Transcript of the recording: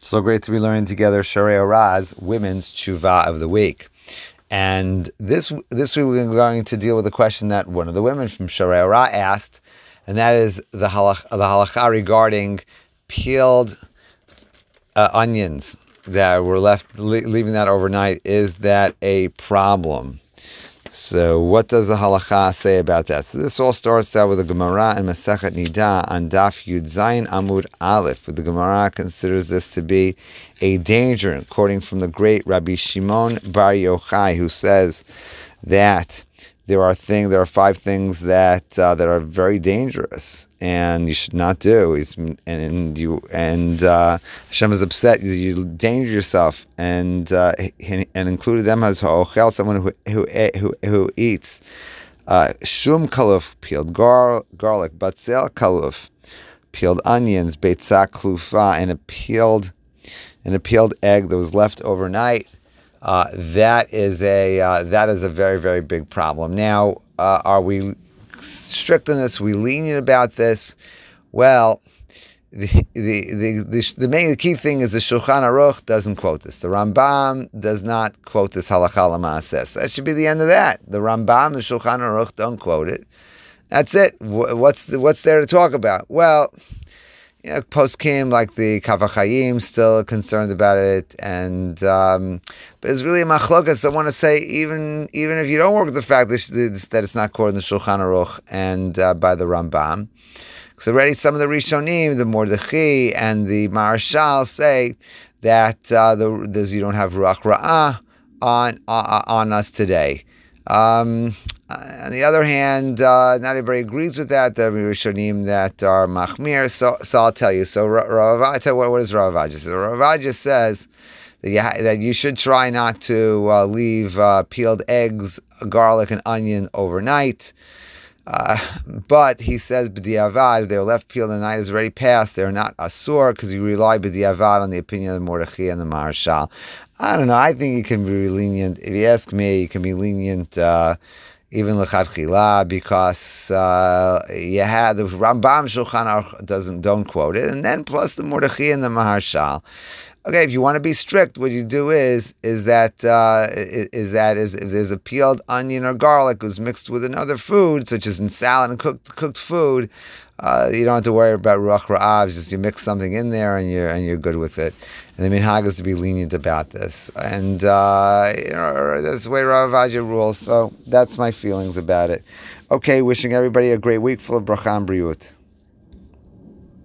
So great to be learning together Sharei Oraz, Women's Tshuva of the Week. And this week we're going to deal with a question that one of the women from Sharei Oraz asked, and that is the halakha regarding peeled onions that were left, leaving that overnight. Is that a problem? So what does the halakha say about that? So this all starts out with the Gemara and Masechet Nida on Daf Yud Zayin Amud Aleph. The Gemara considers this to be a danger, quoting from the great Rabbi Shimon Bar Yochai, who says that there are 5 things that are very dangerous and you should not do. Hashem is upset. You danger yourself, and included them as ha'ochel, someone who eats shum kaluf, peeled garlic, batzel kaluf, peeled onions, beitzah klufa, and a peeled egg that was left overnight. That is a very, very big problem. Now, are we strict on this? Are we lenient about this? Well, the main key thing is the Shulchan Aruch doesn't quote this. The Rambam does not quote this halakha l'maaseh. So that should be the end of that. The Rambam, the Shulchan Aruch don't quote it. That's it. What's there to talk about? Well, poskim like the Kaf HaChaim still concerned about it, and but it's really a machlokas. I want to say even if you don't work with the fact that it's not quoted in the Shulchan Aruch and by the Rambam, because already some of the Rishonim, the Mordechai and the Maharshal say that you don't have Ruach Ra'ah on us today. On the other hand, not everybody agrees with that. There are Rishonim that are machmir. So I'll tell you. So what does Rav Avadja say? Rav Avadja says that you should try not to leave peeled eggs, garlic, and onion overnight. But he says b'diavad, if they were left peeled and the night is already passed, they're not asur, because you rely b'diavad on the opinion of the Mordechai and the Maharshal. I don't know. I think you can be lenient. If you ask me, you can be lenient even l'chadchila, because you had the Rambam Shulchan Aruch don't quote it, and then plus the Mordechai and the Maharshal. Okay, if you want to be strict, what you do is that if there's a peeled onion or garlic was mixed with another food, such as in salad and cooked food, you don't have to worry about ruach ra'av. Just you mix something in there and you're good with it. And the minhag is to be lenient about this, and that's the way Rav Avadja rules. So that's my feelings about it. Okay, wishing everybody a great week full of bracha and briut.